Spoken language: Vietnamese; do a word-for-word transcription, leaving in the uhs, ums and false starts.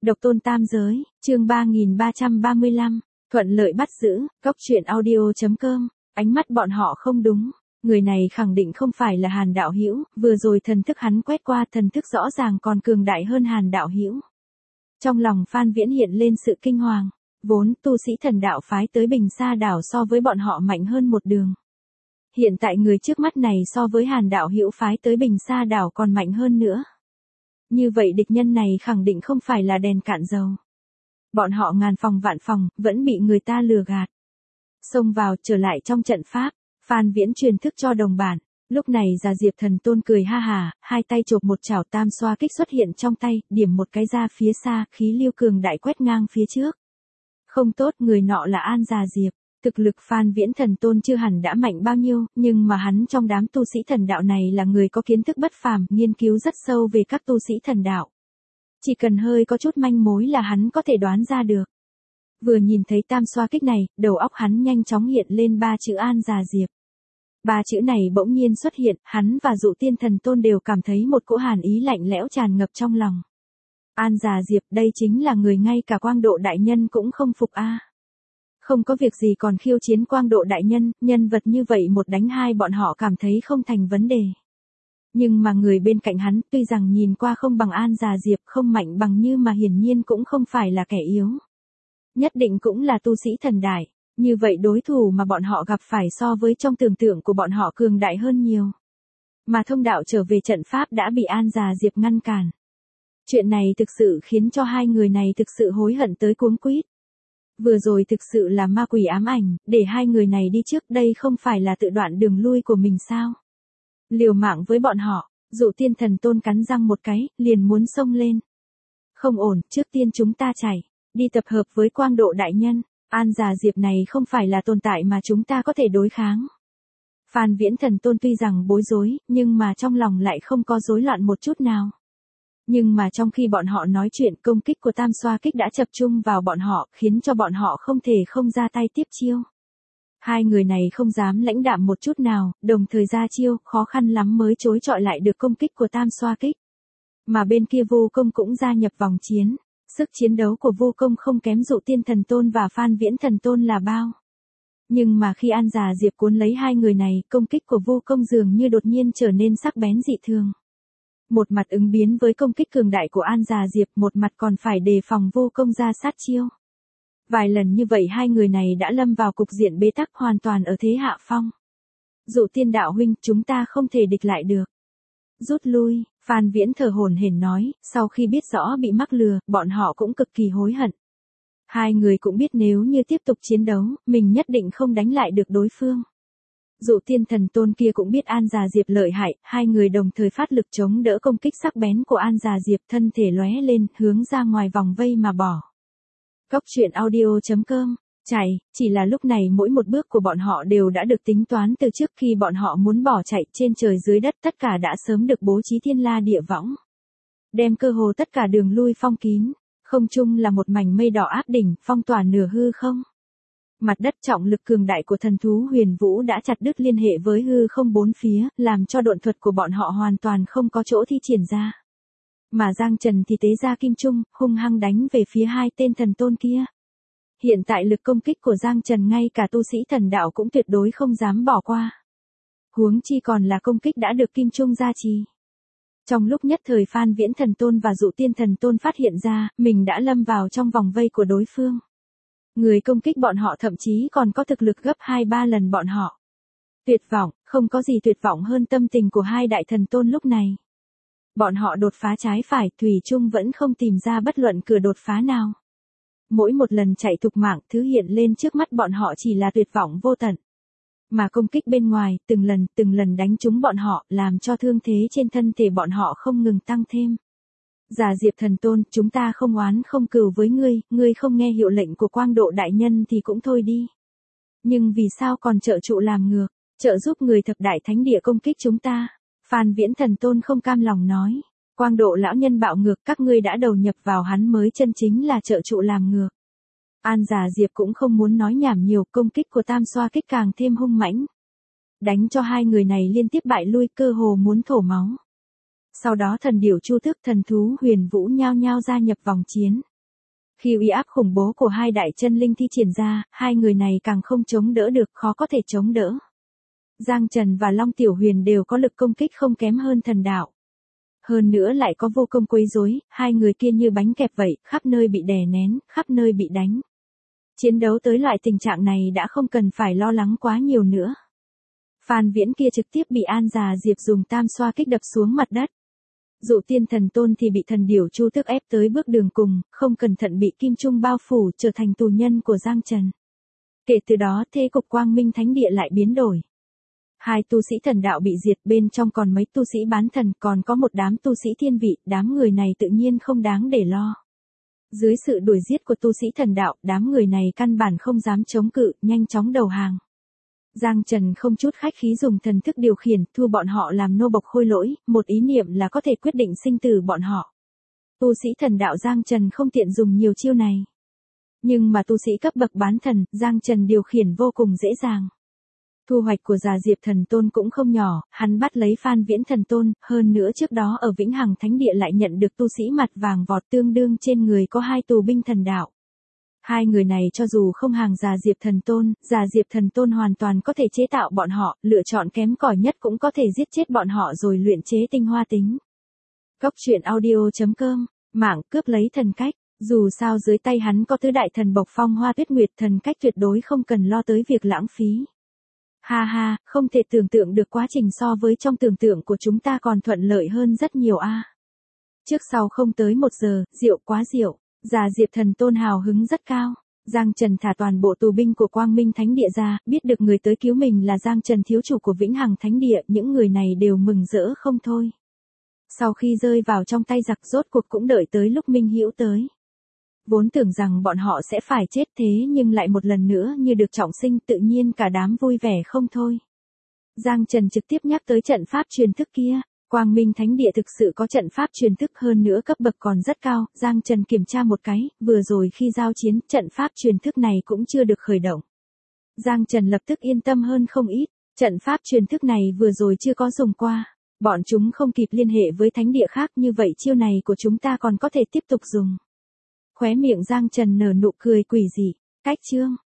Độc tôn tam giới, chương ba nghìn ba trăm ba mươi lăm, thuận lợi bắt giữ, cốc truyện audio chấm com, ánh mắt bọn họ không đúng. Người này khẳng định không phải là Hàn đạo hữu, vừa rồi thần thức hắn quét qua thần thức rõ ràng còn cường đại hơn Hàn đạo hữu. Trong lòng Phan Viễn hiện lên sự kinh hoàng, vốn tu sĩ thần đạo phái tới Bình Sa đảo so với bọn họ mạnh hơn một đường. Hiện tại người trước mắt này so với Hàn đạo hữu phái tới Bình Sa đảo còn mạnh hơn nữa. Như vậy địch nhân này khẳng định không phải là đèn cạn dầu. Bọn họ ngàn phòng vạn phòng, vẫn bị người ta lừa gạt. Xông vào trở lại trong trận pháp, Phan Viễn truyền thức cho đồng bản. Lúc này Già Diệp Thần Tôn cười ha hà, hai tay chộp một chảo tam xoa kích xuất hiện trong tay, điểm một cái ra phía xa, khí lưu cường đại quét ngang phía trước. Không tốt, người nọ là An Già Diệp. Thực lực Phan Viễn Thần Tôn chưa hẳn đã mạnh bao nhiêu, nhưng mà hắn trong đám tu sĩ thần đạo này là người có kiến thức bất phàm, nghiên cứu rất sâu về các tu sĩ thần đạo. Chỉ cần hơi có chút manh mối là hắn có thể đoán ra được. Vừa nhìn thấy tam xoa kích này, đầu óc hắn nhanh chóng hiện lên ba chữ An Già Diệp. Ba chữ này bỗng nhiên xuất hiện, hắn và Dụ Tiên Thần Tôn đều cảm thấy một cỗ hàn ý lạnh lẽo tràn ngập trong lòng. An Già Diệp, đây chính là người ngay cả Quang Độ đại nhân cũng không phục a. À. Không có việc gì còn khiêu chiến Quang Độ đại nhân, nhân vật như vậy một đánh hai bọn họ cảm thấy không thành vấn đề. Nhưng mà người bên cạnh hắn tuy rằng nhìn qua không bằng An Già Diệp, không mạnh bằng như mà hiển nhiên cũng không phải là kẻ yếu. Nhất định cũng là tu sĩ thần đại, như vậy đối thủ mà bọn họ gặp phải so với trong tưởng tượng của bọn họ cường đại hơn nhiều. Mà thông đạo trở về trận pháp đã bị An Già Diệp ngăn cản. Chuyện này thực sự khiến cho hai người này thực sự hối hận tới cuống quýt. Vừa rồi thực sự là ma quỷ ám ảnh, để hai người này đi trước, đây không phải là tự đoạn đường lui của mình sao? Liều mạng với bọn họ, Dụ Tiên Thần Tôn cắn răng một cái, liền muốn xông lên. Không ổn, trước tiên chúng ta chạy, đi tập hợp với Quang Độ đại nhân, An Già Diệp này không phải là tồn tại mà chúng ta có thể đối kháng. Phan Viễn Thần Tôn tuy rằng bối rối, nhưng mà trong lòng lại không có rối loạn một chút nào. Nhưng mà trong khi bọn họ nói chuyện, công kích của tam xoa kích đã tập trung vào bọn họ, khiến cho bọn họ không thể không ra tay tiếp chiêu. Hai người này không dám lãnh đạm một chút nào, đồng thời ra chiêu, khó khăn lắm mới chối chọi lại được công kích của tam xoa kích. Mà bên kia Vô Công cũng gia nhập vòng chiến, sức chiến đấu của Vô Công không kém Dụ Tiên Thần Tôn và Phan Viễn Thần Tôn là bao. Nhưng mà khi An Già Diệp cuốn lấy hai người này, công kích của Vô Công dường như đột nhiên trở nên sắc bén dị thường. Một mặt ứng biến với công kích cường đại của An Già Diệp, một mặt còn phải đề phòng Vô Công ra sát chiêu. Vài lần như vậy hai người này đã lâm vào cục diện bế tắc, hoàn toàn ở thế hạ phong. Dụ Tiên đạo huynh, chúng ta không thể địch lại được. Rút lui, Phan Viễn thở hổn hển nói, sau khi biết rõ bị mắc lừa, bọn họ cũng cực kỳ hối hận. Hai người cũng biết nếu như tiếp tục chiến đấu, mình nhất định không đánh lại được đối phương. Dụ Tiên Thần Tôn kia cũng biết An Già Diệp lợi hại, hai người đồng thời phát lực chống đỡ công kích sắc bén của An Già Diệp, thân thể lóe lên, hướng ra ngoài vòng vây mà bỏ. Cốc truyện audio chấm com, chạy, chỉ là lúc này mỗi một bước của bọn họ đều đã được tính toán từ trước, khi bọn họ muốn bỏ chạy, trên trời dưới đất tất cả đã sớm được bố trí thiên la địa võng. Đem cơ hồ tất cả đường lui phong kín, không trung là một mảnh mây đỏ áp đỉnh, phong tỏa nửa hư không. Mặt đất trọng lực cường đại của thần thú Huyền Vũ đã chặt đứt liên hệ với hư không bốn phía, làm cho độn thuật của bọn họ hoàn toàn không có chỗ thi triển ra. Mà Giang Trần thì tế ra kim trung, hung hăng đánh về phía hai tên thần tôn kia. Hiện tại lực công kích của Giang Trần ngay cả tu sĩ thần đạo cũng tuyệt đối không dám bỏ qua. Huống chi còn là công kích đã được kim trung gia trì. Trong lúc nhất thời Phan Viễn Thần Tôn và Dụ Tiên Thần Tôn phát hiện ra, mình đã lâm vào trong vòng vây của đối phương. Người công kích bọn họ thậm chí còn có thực lực gấp hai ba lần bọn họ. Tuyệt vọng, không có gì tuyệt vọng hơn tâm tình của hai đại thần tôn lúc này. Bọn họ đột phá trái phải, thủy chung vẫn không tìm ra bất luận cửa đột phá nào. Mỗi một lần chạy thục mạng, thứ hiện lên trước mắt bọn họ chỉ là tuyệt vọng vô tận. Mà công kích bên ngoài, từng lần, từng lần đánh trúng bọn họ, làm cho thương thế trên thân thể bọn họ không ngừng tăng thêm. Già Diệp Thần Tôn, chúng ta không oán không cừu với ngươi, ngươi không nghe hiệu lệnh của Quang Độ đại nhân thì cũng thôi đi. Nhưng vì sao còn trợ trụ làm ngược, trợ giúp người thập đại thánh địa công kích chúng ta? Phan Viễn Thần Tôn không cam lòng nói, Quang Độ lão nhân bạo ngược, các ngươi đã đầu nhập vào hắn mới chân chính là trợ trụ làm ngược. An Già Diệp cũng không muốn nói nhảm nhiều, công kích của tam xoa kích càng thêm hung mãnh. Đánh cho hai người này liên tiếp bại lui, cơ hồ muốn thổ máu. Sau đó thần điểu Chu Tước, thần thú Huyền Vũ nhao nhao gia nhập vòng chiến. Khi uy áp khủng bố của hai đại chân linh thi triển ra, hai người này càng không chống đỡ được, khó có thể chống đỡ. Giang Trần và Long Tiểu Huyền đều có lực công kích không kém hơn thần đạo. Hơn nữa lại có vô công quấy rối, hai người kia như bánh kẹp vậy, khắp nơi bị đè nén, khắp nơi bị đánh. Chiến đấu tới loại tình trạng này đã không cần phải lo lắng quá nhiều nữa. Phan Viễn kia trực tiếp bị An Già Diệp dùng tam xoa kích đập xuống mặt đất. Dụ Tiên Thần Tôn thì bị thần điểu Chu Tước ép tới bước đường cùng, không cẩn thận bị kim trung bao phủ, trở thành tù nhân của Giang Trần. Kể từ đó thế cục Quang Minh Thánh Địa lại biến đổi. Hai tu sĩ thần đạo bị diệt, bên trong còn mấy tu sĩ bán thần, còn có một đám tu sĩ thiên vị, đám người này tự nhiên không đáng để lo. Dưới sự đuổi giết của tu sĩ thần đạo, đám người này căn bản không dám chống cự, nhanh chóng đầu hàng. Giang Trần không chút khách khí dùng thần thức điều khiển, thu bọn họ làm nô bộc khôi lỗi, một ý niệm là có thể quyết định sinh tử bọn họ. Tu sĩ thần đạo Giang Trần không tiện dùng nhiều chiêu này. Nhưng mà tu sĩ cấp bậc bán thần, Giang Trần điều khiển vô cùng dễ dàng. Thu hoạch của Già Diệp Thần Tôn cũng không nhỏ, hắn bắt lấy Phan Viễn Thần Tôn, hơn nữa trước đó ở Vĩnh Hằng Thánh Địa lại nhận được tu sĩ mặt vàng vọt, tương đương trên người có hai tù binh thần đạo. Hai người này cho dù không hàng Già Diệp Thần Tôn, Già Diệp Thần Tôn hoàn toàn có thể chế tạo bọn họ, lựa chọn kém cỏi nhất cũng có thể giết chết bọn họ rồi luyện chế tinh hoa tính. Cốc truyện audio chấm com, mạng cướp lấy thần cách, dù sao dưới tay hắn có tứ đại thần bộc Phong Hoa Tuyết Nguyệt, thần cách tuyệt đối không cần lo tới việc lãng phí. Ha ha, không thể tưởng tượng được quá trình so với trong tưởng tượng của chúng ta còn thuận lợi hơn rất nhiều a. À. Trước sau không tới một giờ, rượu quá rượu, Già Diệp Thần Tôn hào hứng rất cao. Giang Trần thả toàn bộ tù binh của Quang Minh Thánh Địa ra, biết được người tới cứu mình là Giang Trần thiếu chủ của Vĩnh Hằng Thánh Địa, những người này đều mừng rỡ không thôi. Sau khi rơi vào trong tay giặc, rốt cuộc cũng đợi tới lúc Minh Hữu tới. Vốn tưởng rằng bọn họ sẽ phải chết, thế nhưng lại một lần nữa như được trọng sinh, tự nhiên cả đám vui vẻ không thôi. Giang Trần trực tiếp nhắc tới trận pháp truyền thức kia. Quang Minh Thánh Địa thực sự có trận pháp truyền thức, hơn nữa cấp bậc còn rất cao. Giang Trần kiểm tra một cái, vừa rồi khi giao chiến, trận pháp truyền thức này cũng chưa được khởi động. Giang Trần lập tức yên tâm hơn không ít. Trận pháp truyền thức này vừa rồi chưa có dùng qua. Bọn chúng không kịp liên hệ với thánh địa khác, như vậy chiêu này của chúng ta còn có thể tiếp tục dùng. Khóe miệng Giang Trần nở nụ cười quỷ dị. Cách chương